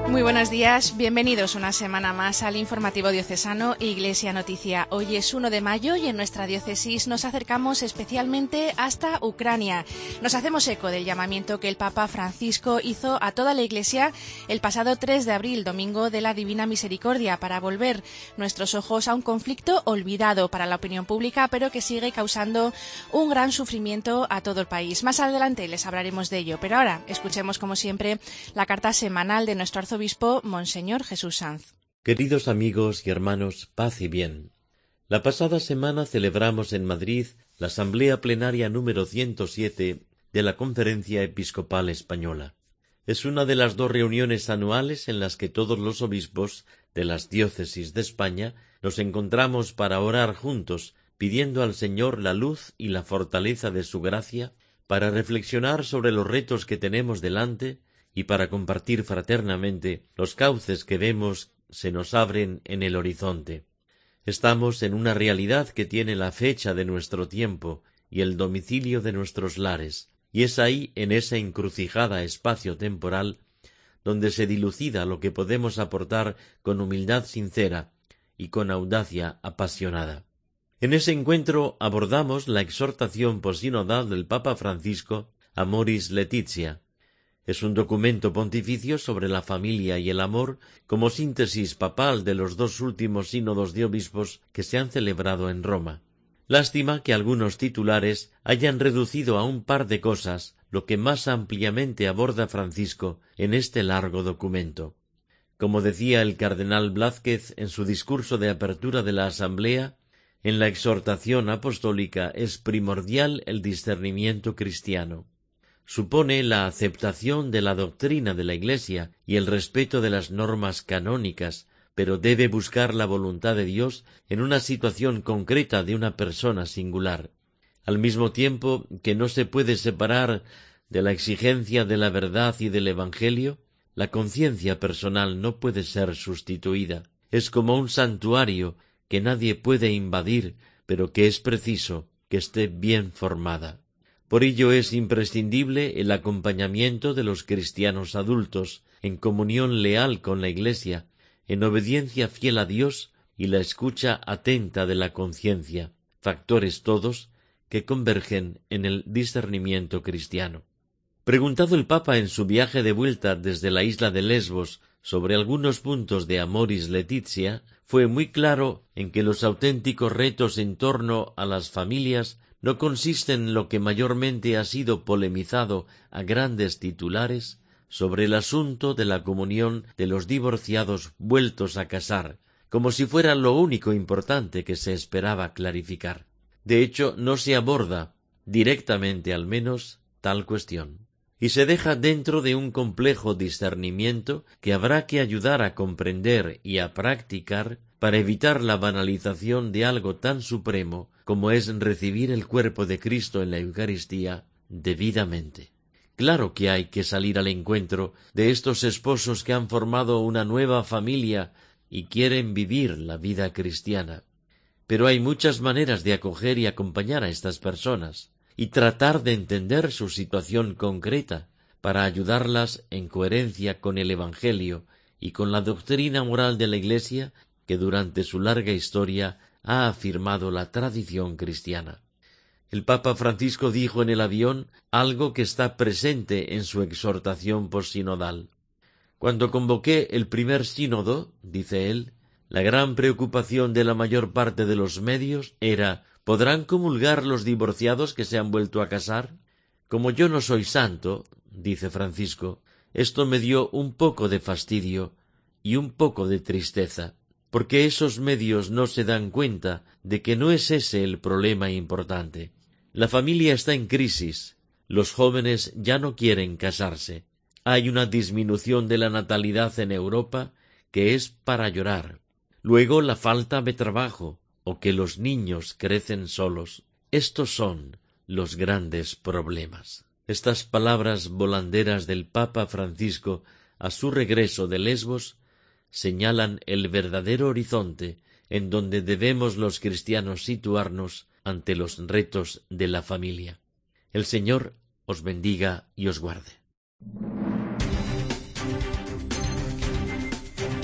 Muy buenos días, bienvenidos una semana más al informativo diocesano Iglesia Noticia. Hoy es 1 de mayo y en nuestra diócesis nos acercamos especialmente hasta Ucrania. Nos hacemos eco del llamamiento que el Papa Francisco hizo a toda la Iglesia el pasado 3 de abril, domingo de la Divina Misericordia, para volver nuestros ojos a un conflicto olvidado para la opinión pública, pero que sigue causando un gran sufrimiento a todo el país. Más adelante les hablaremos de ello, pero ahora escuchemos como siempre la carta semanal de nuestro arzobispo Monseñor Jesús Sanz. Queridos amigos y hermanos, paz y bien. La pasada semana celebramos en Madrid la Asamblea Plenaria número 107 de la Conferencia Episcopal Española. Es una de las 2 reuniones anuales en las que todos los obispos de las diócesis de España nos encontramos para orar juntos, pidiendo al Señor la luz y la fortaleza de su gracia, para reflexionar sobre los retos que tenemos delante y para compartir fraternamente los cauces que vemos se nos abren en el horizonte. Estamos en una realidad que tiene la fecha de nuestro tiempo y el domicilio de nuestros lares, y es ahí, en esa encrucijada espacio-temporal, donde se dilucida lo que podemos aportar con humildad sincera y con audacia apasionada. En ese encuentro abordamos la exhortación posinodal del Papa Francisco Amoris Laetitia. Es un documento pontificio sobre la familia y el amor como síntesis papal de los 2 últimos sínodos de obispos que se han celebrado en Roma. Lástima que algunos titulares hayan reducido a un par de cosas lo que más ampliamente aborda Francisco en este largo documento. Como decía el cardenal Blázquez en su discurso de apertura de la Asamblea, en la exhortación apostólica es primordial el discernimiento cristiano. Supone la aceptación de la doctrina de la Iglesia y el respeto de las normas canónicas, pero debe buscar la voluntad de Dios en una situación concreta de una persona singular. Al mismo tiempo que no se puede separar de la exigencia de la verdad y del Evangelio, la conciencia personal no puede ser sustituida. Es como un santuario que nadie puede invadir, pero que es preciso que esté bien formada. Por ello es imprescindible el acompañamiento de los cristianos adultos, en comunión leal con la Iglesia, en obediencia fiel a Dios y la escucha atenta de la conciencia, factores todos que convergen en el discernimiento cristiano. Preguntado el Papa en su viaje de vuelta desde la isla de Lesbos sobre algunos puntos de Amoris Laetitia, fue muy claro en que los auténticos retos en torno a las familias no consisten en lo que mayormente ha sido polemizado a grandes titulares sobre el asunto de la comunión de los divorciados vueltos a casar, como si fuera lo único importante que se esperaba clarificar. De hecho, no se aborda, directamente al menos, tal cuestión, y se deja dentro de un complejo discernimiento que habrá que ayudar a comprender y a practicar para evitar la banalización de algo tan supremo como es recibir el cuerpo de Cristo en la Eucaristía debidamente. Claro que hay que salir al encuentro de estos esposos que han formado una nueva familia y quieren vivir la vida cristiana. Pero hay muchas maneras de acoger y acompañar a estas personas y tratar de entender su situación concreta para ayudarlas en coherencia con el Evangelio y con la doctrina moral de la Iglesia que durante su larga historia ha afirmado la tradición cristiana. El Papa Francisco dijo en el avión algo que está presente en su exhortación postsinodal. Cuando convoqué el primer sínodo, dice él, la gran preocupación de la mayor parte de los medios era ¿podrán comulgar los divorciados que se han vuelto a casar? Como yo no soy santo, dice Francisco, esto me dio un poco de fastidio y un poco de tristeza, porque esos medios no se dan cuenta de que no es ese el problema importante. La familia está en crisis, los jóvenes ya no quieren casarse, hay una disminución de la natalidad en Europa que es para llorar. Luego la falta de trabajo, o que los niños crecen solos. Estos son los grandes problemas. Estas palabras volanderas del Papa Francisco a su regreso de Lesbos señalan el verdadero horizonte en donde debemos los cristianos situarnos ante los retos de la familia. El Señor os bendiga y os guarde.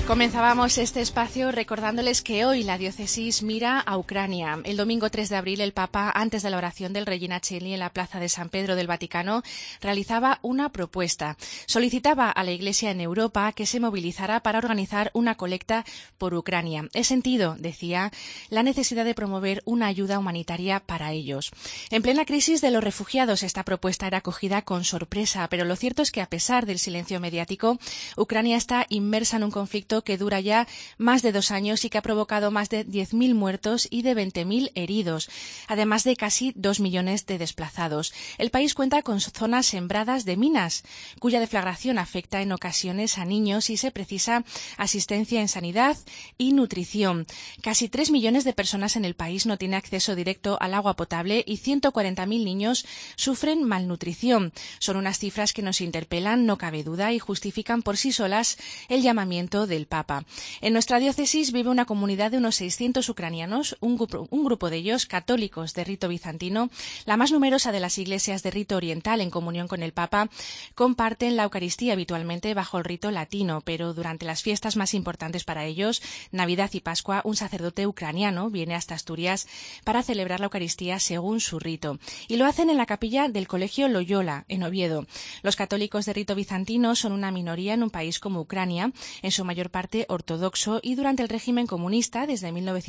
Comenzábamos este espacio recordándoles que hoy la diócesis mira a Ucrania. El domingo 3 de abril el Papa, antes de la oración del Regina Coeli en la plaza de San Pedro del Vaticano, realizaba una propuesta. Solicitaba a la Iglesia en Europa que se movilizara para organizar una colecta por Ucrania. He sentido, decía, la necesidad de promover una ayuda humanitaria para ellos. En plena crisis de los refugiados, esta propuesta era acogida con sorpresa, pero lo cierto es que a pesar del silencio mediático, Ucrania está inmersa en un conflicto que dura ya más de 2 años y que ha provocado más de 10.000 muertos y de 20.000 heridos, además de casi 2 millones de desplazados. El país cuenta con zonas sembradas de minas, cuya deflagración afecta en ocasiones a niños y se precisa asistencia en sanidad y nutrición. Casi 3 millones de personas en el país no tienen acceso directo al agua potable y 140.000 niños sufren malnutrición. Son unas cifras que nos interpelan, no cabe duda, y justifican por sí solas el llamamiento del Papa. En nuestra diócesis vive una comunidad de unos 600 ucranianos, un grupo de ellos católicos de rito bizantino, la más numerosa de las iglesias de rito oriental en comunión con el Papa, comparten la Eucaristía habitualmente bajo el rito latino, pero durante las fiestas más importantes para ellos, Navidad y Pascua, un sacerdote ucraniano viene hasta Asturias para celebrar la Eucaristía según su rito, y lo hacen en la capilla del Colegio Loyola, en Oviedo. Los católicos de rito bizantino son una minoría en un país como Ucrania, en su mayor parte ortodoxo, y durante el régimen comunista, desde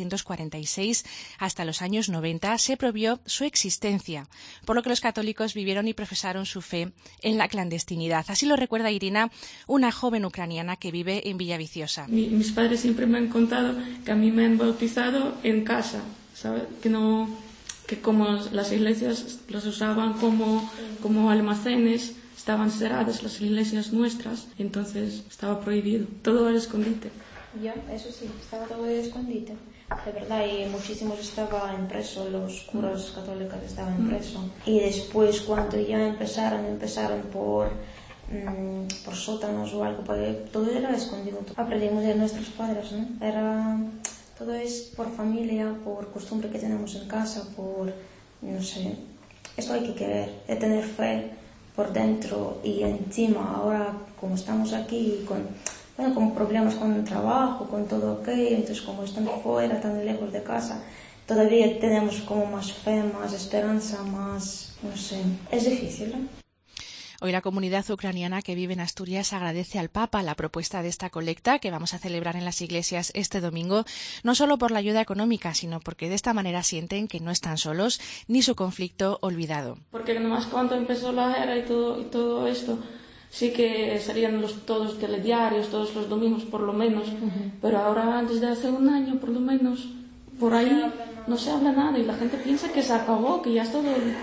1946 hasta los años 90, se prohibió su existencia, por lo que los católicos vivieron y profesaron su fe en la clandestinidad. Así lo recuerda Irina, una joven ucraniana que vive en Villaviciosa. Mis padres siempre me han contado que a mí me han bautizado en casa, ¿sabes? Que como las iglesias los usaban como almacenes, estaban cerradas las iglesias nuestras, entonces estaba prohibido, todo al escondite. Ya, eso sí, estaba todo al escondite. De verdad, y muchísimos estaban presos, los curas católicos estaban presos. Y después, cuando ya empezaron por sótanos o algo, porque todo era escondido. Aprendimos de nuestros padres, ¿no? Todo es por familia, por costumbre que tenemos en casa, no sé, esto hay que querer, de tener fe por dentro y encima. Ahora, como estamos aquí con problemas con el trabajo, con todo aquello, entonces como están fuera, tan lejos de casa, todavía tenemos como más fe, más esperanza, más, no sé, es difícil, ¿no? Hoy la comunidad ucraniana que vive en Asturias agradece al Papa la propuesta de esta colecta que vamos a celebrar en las iglesias este domingo, no solo por la ayuda económica, sino porque de esta manera sienten que no están solos ni su conflicto olvidado. Porque nomás cuando empezó la guerra y todo esto, sí que salían todos los telediarios, todos los domingos por lo menos, pero ahora desde hace un año por lo menos, por ahí no se habla nada y la gente piensa que se acabó, que ya es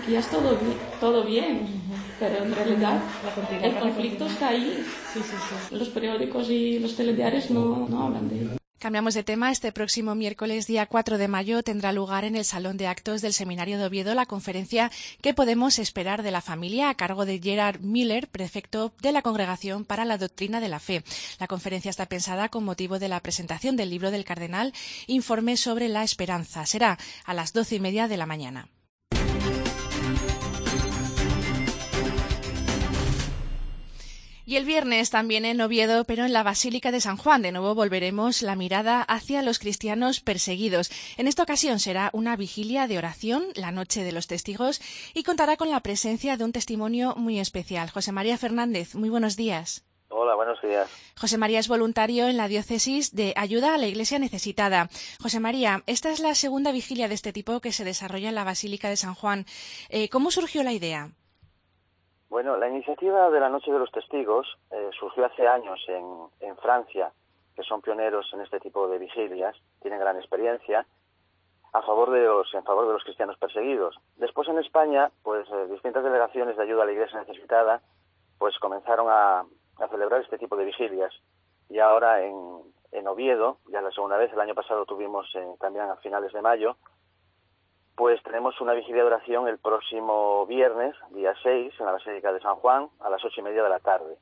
todo bien. Pero en realidad el conflicto está ahí. Sí. Los periódicos y los telediarios no hablan de ello. Cambiamos de tema. Este próximo miércoles, día 4 de mayo, tendrá lugar en el Salón de Actos del Seminario de Oviedo la conferencia ¿Qué podemos esperar de la familia?, a cargo de Gerard Miller, prefecto de la Congregación para la Doctrina de la Fe. La conferencia está pensada con motivo de la presentación del libro del Cardenal Informe sobre la Esperanza. Será a las 12:30 de la mañana. Y el viernes también en Oviedo, pero en la Basílica de San Juan. De nuevo volveremos la mirada hacia los cristianos perseguidos. En esta ocasión será una vigilia de oración, la Noche de los Testigos, y contará con la presencia de un testimonio muy especial. José María Fernández, muy buenos días. Hola, buenos días. José María es voluntario en la diócesis de Ayuda a la Iglesia Necesitada. José María, esta es la segunda vigilia de este tipo que se desarrolla en la Basílica de San Juan. ¿Cómo surgió la idea? Bueno, la iniciativa de la Noche de los Testigos surgió hace años en Francia, que son pioneros en este tipo de vigilias, tienen gran experiencia, en favor de los cristianos perseguidos. Después en España, pues distintas delegaciones de ayuda a la Iglesia necesitada, pues comenzaron a celebrar este tipo de vigilias. Y ahora en Oviedo, ya la segunda vez, el año pasado tuvimos también a finales de mayo, pues tenemos una vigilia de oración el próximo viernes, día 6, en la Basílica de San Juan, a las 8:30 de la tarde.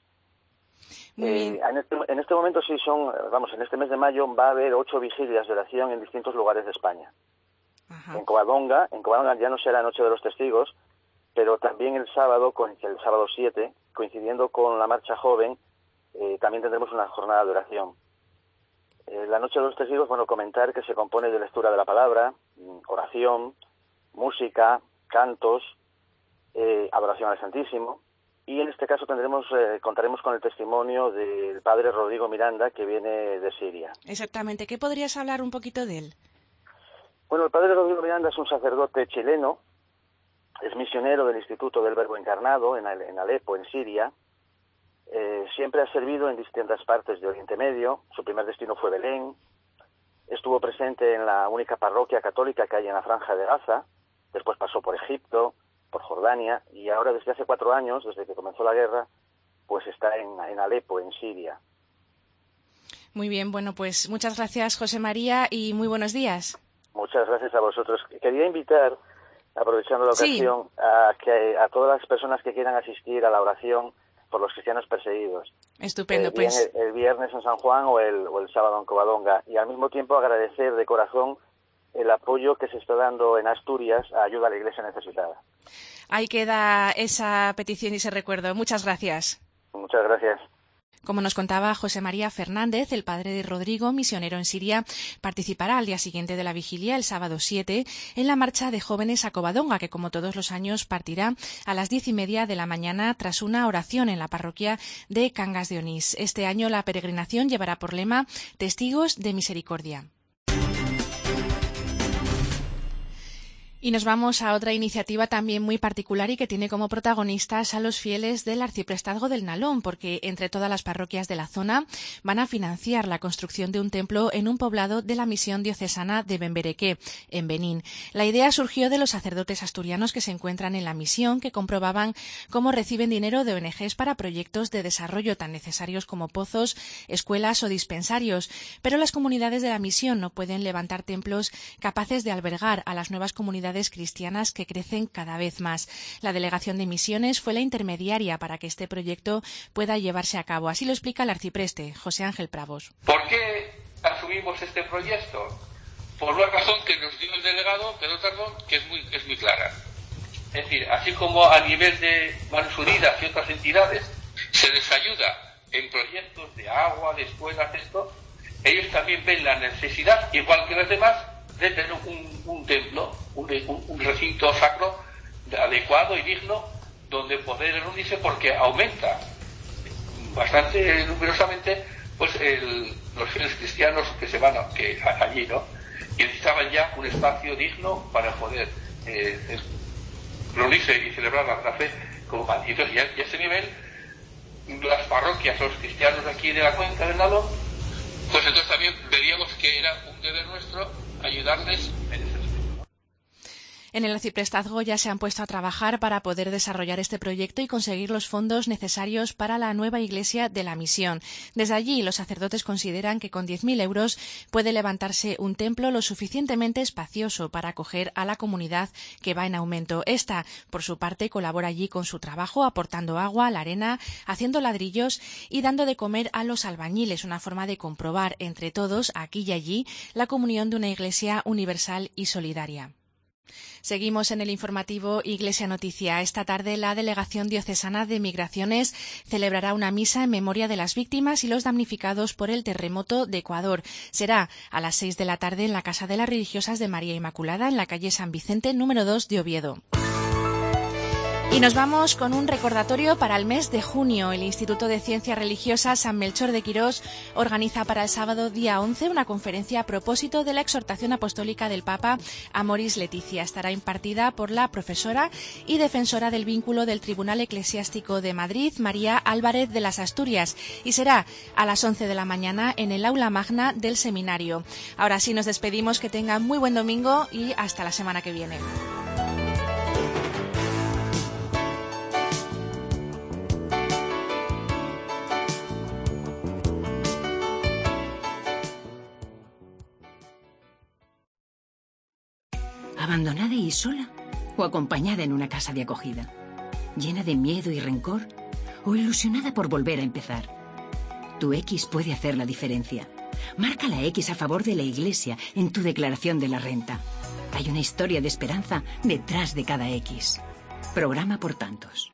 En este momento en este mes de mayo va a haber 8 vigilias de oración en distintos lugares de España. Ajá. En Covadonga ya no será Noche de los Testigos, pero también el sábado 7, coincidiendo con la Marcha Joven, también tendremos una jornada de oración. La Noche de los Testigos, bueno, comentar que se compone de lectura de la palabra, oración, música, cantos, adoración al Santísimo, y en este caso contaremos con el testimonio del padre Rodrigo Miranda, que viene de Siria. Exactamente. ¿Qué podrías hablar un poquito de él? Bueno, el padre Rodrigo Miranda es un sacerdote chileno, es misionero del Instituto del Verbo Encarnado en Alepo, en Siria. Siempre ha servido en distintas partes de Oriente Medio. Su primer destino fue Belén. Estuvo presente en la única parroquia católica que hay en la Franja de Gaza. Después pasó por Egipto, por Jordania, y ahora desde hace 4 años, desde que comenzó la guerra, pues está en Alepo, en Siria. Muy bien, bueno, pues muchas gracias, José María, y muy buenos días. Muchas gracias a vosotros. Quería invitar, aprovechando la ocasión, a todas las personas que quieran asistir a la oración por los cristianos perseguidos. Estupendo, pues. El viernes en San Juan o el sábado en Covadonga. Y al mismo tiempo agradecer de corazón el apoyo que se está dando en Asturias a ayuda a la Iglesia necesitada. Ahí queda esa petición y ese recuerdo. Muchas gracias. Muchas gracias. Como nos contaba José María Fernández, el padre de Rodrigo, misionero en Siria, participará al día siguiente de la vigilia, el sábado 7, en la marcha de jóvenes a Covadonga, que como todos los años partirá a las 10:30 de la mañana tras una oración en la parroquia de Cangas de Onís. Este año la peregrinación llevará por lema Testigos de Misericordia. Y nos vamos a otra iniciativa también muy particular y que tiene como protagonistas a los fieles del Arciprestazgo del Nalón, porque entre todas las parroquias de la zona van a financiar la construcción de un templo en un poblado de la misión diocesana de Bemberequé, en Benín. La idea surgió de los sacerdotes asturianos que se encuentran en la misión, que comprobaban cómo reciben dinero de ONGs para proyectos de desarrollo tan necesarios como pozos, escuelas o dispensarios, pero las comunidades de la misión no pueden levantar templos capaces de albergar a las nuevas comunidades cristianas que crecen cada vez más. La Delegación de Misiones fue la intermediaria para que este proyecto pueda llevarse a cabo. Así lo explica el arcipreste, José Ángel Pravos. ¿Por qué asumimos este proyecto? Por una razón que nos dio el delegado, pero otra razón que es muy clara. Es decir, así como a nivel de Manos Unidas y otras entidades se les ayuda en proyectos de agua, de escuelas, ellos también ven la necesidad, igual que los demás, de tener un templo, un recinto sacro adecuado y digno donde poder reunirse, porque aumenta bastante numerosamente pues los fieles cristianos que se van allí, ¿no? Y necesitaban ya un espacio digno para poder reunirse y celebrar la fe como tal. Y entonces ya a ese nivel las parroquias, los cristianos de aquí de la cuenca del Nalón, pues entonces también veríamos que era un deber nuestro ayudarles en ese aspecto. En el arciprestazgo ya se han puesto a trabajar para poder desarrollar este proyecto y conseguir los fondos necesarios para la nueva iglesia de la misión. Desde allí, los sacerdotes consideran que con 10.000 euros puede levantarse un templo lo suficientemente espacioso para acoger a la comunidad que va en aumento. Esta, por su parte, colabora allí con su trabajo, aportando agua, la arena, haciendo ladrillos y dando de comer a los albañiles, una forma de comprobar entre todos, aquí y allí, la comunión de una iglesia universal y solidaria. Seguimos en el informativo Iglesia Noticia. Esta tarde la Delegación Diocesana de Migraciones celebrará una misa en memoria de las víctimas y los damnificados por el terremoto de Ecuador. Será a las 6 de la tarde en la Casa de las Religiosas de María Inmaculada, en la calle San Vicente, número 2 de Oviedo. Y nos vamos con un recordatorio para el mes de junio. El Instituto de Ciencias Religiosas San Melchor de Quirós organiza para el sábado día 11 una conferencia a propósito de la exhortación apostólica del Papa Amoris Laetitia. Estará impartida por la profesora y defensora del vínculo del Tribunal Eclesiástico de Madrid, María Álvarez de las Asturias, y será a las 11 de la mañana en el aula magna del seminario. Ahora sí nos despedimos, que tengan muy buen domingo y hasta la semana que viene. ¿Abandonada y sola? ¿O acompañada en una casa de acogida? ¿Llena de miedo y rencor? ¿O ilusionada por volver a empezar? Tu X puede hacer la diferencia. Marca la X a favor de la Iglesia en tu declaración de la renta. Hay una historia de esperanza detrás de cada X. Programa por tantos.